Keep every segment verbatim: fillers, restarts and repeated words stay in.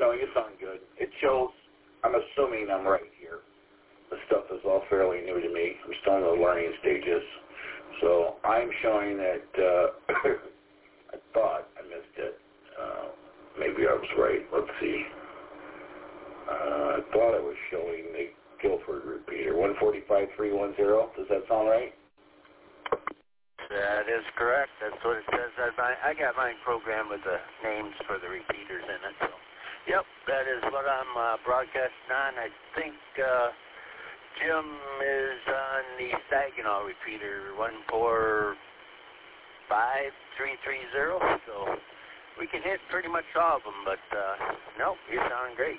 no, you sound good. It shows, I'm assuming I'm right here. The stuff is all fairly new to me. I'm still in the learning stages. So I'm showing that, uh, I thought I missed it. Uh, maybe I was right. Let's see. Uh, I thought I was showing the Guilford repeater, one forty-five three one zero. Does that sound right? That is correct. That's what it says. I got mine programmed with the names for the repeaters in it. So, yep, that is what I'm uh, broadcasting on. I think uh, Jim is on the Saginaw repeater, one four five three three zero. So we can hit pretty much all of them, but uh, no, you're sounding great.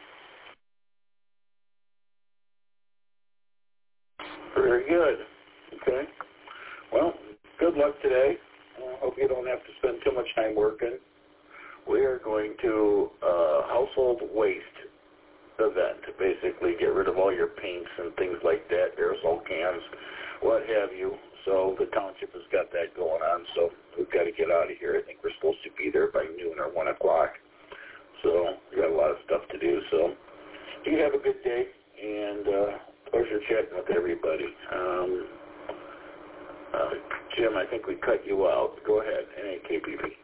Very good. Okay. Well, good luck today. I uh, hope you don't have to spend too much time working. We are going to uh, household waste event to basically get rid of all your paints and things like that, aerosol cans, what have you. So the township has got that going on, so we've got to get out of here. I think we're supposed to be there by noon or one o'clock. So we got a lot of stuff to do. So you have a good day, and uh, pleasure chatting with everybody. Um, uh, Jim, I think we cut you out. Go ahead, N A K P P.